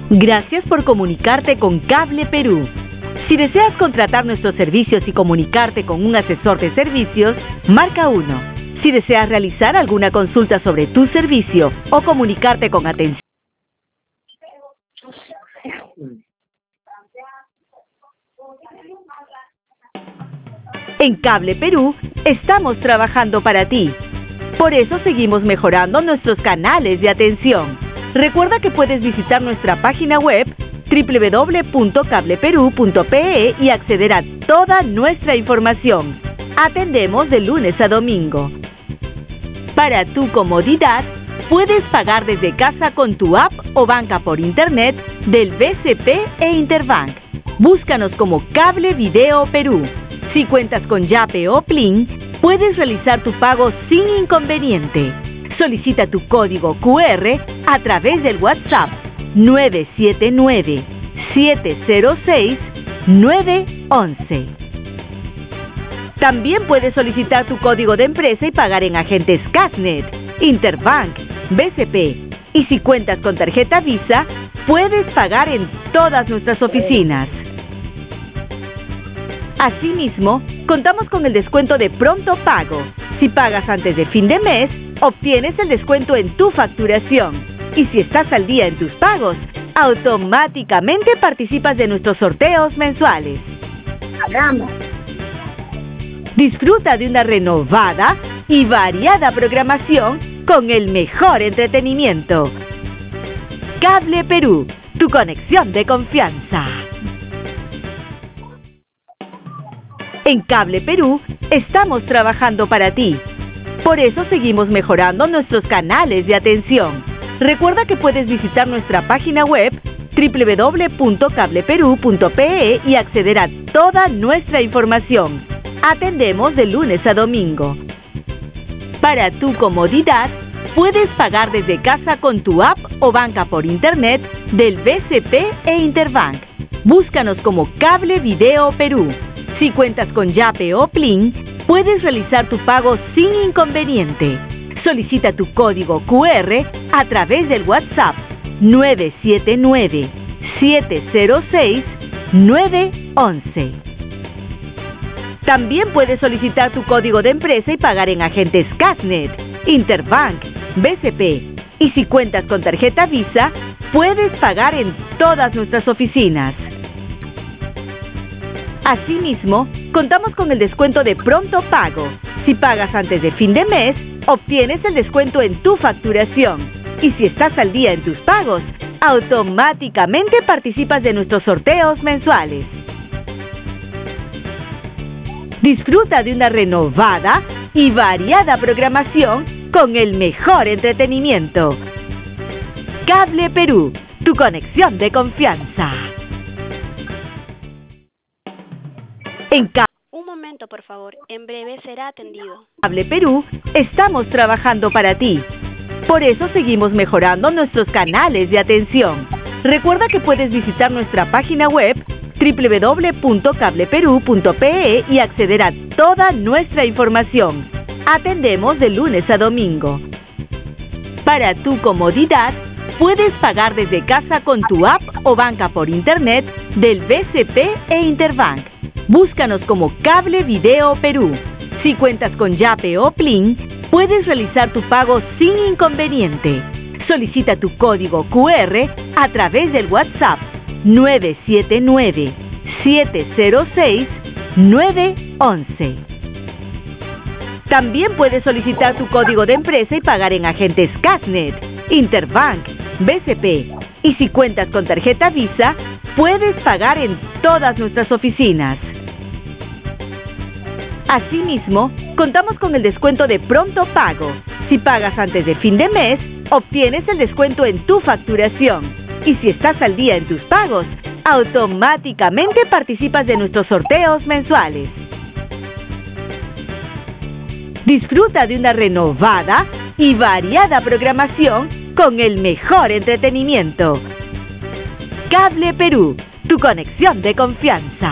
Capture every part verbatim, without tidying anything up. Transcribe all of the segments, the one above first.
Gracias por comunicarte con Cable Perú. Si deseas contratar nuestros servicios y comunicarte con un asesor de servicios, marca uno. Si deseas realizar alguna consulta sobre tu servicio o comunicarte con atención en Cable Perú, estamos trabajando para ti. Por eso seguimos mejorando nuestros canales de atención. Recuerda que puedes visitar nuestra página web doble u doble u doble u punto cable perú punto pe e y acceder a toda nuestra información. Atendemos de lunes a domingo. Para tu comodidad, puedes pagar desde casa con tu app o banca por internet del B C P e Interbank. Búscanos como Cable Video Perú. Si cuentas con Yape o Plin, puedes realizar tu pago sin inconveniente. Solicita tu código cu erre a través del WhatsApp nueve siete nueve, siete cero seis, nueve once. También puedes solicitar tu código de empresa y pagar en agentes Cashnet, Interbank, B C P. Y si cuentas con tarjeta Visa, puedes pagar en todas nuestras oficinas. Asimismo, contamos con el descuento de Pronto Pago. Si pagas antes de fin de mes, obtienes el descuento en tu facturación. Y si estás al día en tus pagos, automáticamente participas de nuestros sorteos mensuales. Hagamos. Disfruta de una renovada y variada programación con el mejor entretenimiento. Cable Perú, tu conexión de confianza. En Cable Perú, estamos trabajando para ti. Por eso seguimos mejorando nuestros canales de atención. Recuerda que puedes visitar nuestra página web doble u doble u doble u punto cable perú punto pe e y acceder a toda nuestra información. Atendemos de lunes a domingo. Para tu comodidad, puedes pagar desde casa con tu app o banca por internet del B C P e Interbank. Búscanos como Cable Video Perú. Si cuentas con Yape o Plin, puedes realizar tu pago sin inconveniente. Solicita tu código cu erre a través del WhatsApp nueve siete nueve, siete cero seis, nueve once. También puedes solicitar tu código de empresa y pagar en agentes Cashnet, Interbank, B C P. Y si cuentas con tarjeta Visa, puedes pagar en todas nuestras oficinas. Asimismo, contamos con el descuento de Pronto Pago. Si pagas antes de fin de mes, obtienes el descuento en tu facturación. Y si estás al día en tus pagos, automáticamente participas de nuestros sorteos mensuales. Disfruta de una renovada y variada programación con el mejor entretenimiento. Cable Perú, tu conexión de confianza. En Cable Un momento, por favor. En breve será atendido. Cable Perú, estamos trabajando para ti. Por eso seguimos mejorando nuestros canales de atención. Recuerda que puedes visitar nuestra página web doble u doble u doble u punto cable perú punto pe e y acceder a toda nuestra información. Atendemos de lunes a domingo. Para tu comodidad, puedes pagar desde casa con tu app o banca por internet del B C P e Interbank. Búscanos como Cable Video Perú. Si cuentas con Yape o Plin, puedes realizar tu pago sin inconveniente. Solicita tu código cu erre a través del WhatsApp nueve siete nueve, siete cero seis, nueve once. También puedes solicitar tu código de empresa y pagar en agentes Cashnet, Interbank, B C P. Y si cuentas con tarjeta Visa, puedes pagar en todas nuestras oficinas. Asimismo, contamos con el descuento de Pronto Pago. Si pagas antes de fin de mes, obtienes el descuento en tu facturación. Y si estás al día en tus pagos, automáticamente participas de nuestros sorteos mensuales. Disfruta de una renovada y variada programación con el mejor entretenimiento. Cable Perú, tu conexión de confianza.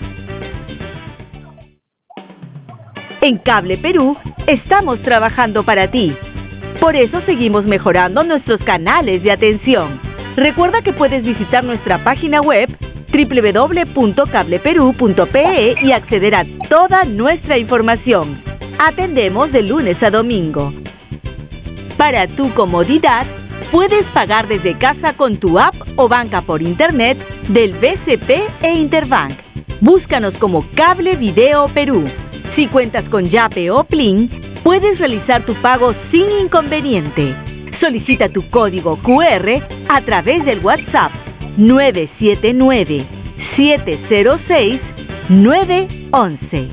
En Cable Perú, estamos trabajando para ti. Por eso seguimos mejorando nuestros canales de atención. Recuerda que puedes visitar nuestra página web doble u doble u doble u punto cable perú punto pe e y acceder a toda nuestra información. Atendemos de lunes a domingo. Para tu comodidad, puedes pagar desde casa con tu app o banca por internet del B C P e Interbank. Búscanos como Cable Video Perú. Si cuentas con Yape o Plin, puedes realizar tu pago sin inconveniente. Solicita tu código cu erre a través del WhatsApp nueve siete nueve, siete cero seis, nueve uno uno.